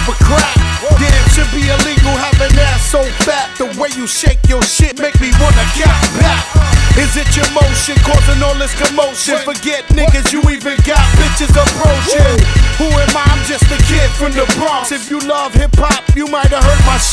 for crack. Damn, should be illegal having ass so fat. The way you shake your shit make me wanna gap back. Is it your motion causing all this commotion? Forget niggas, you even got bitches approaching. Who am I? I'm just a kid from the Bronx. If you love hip hop, you might have heard my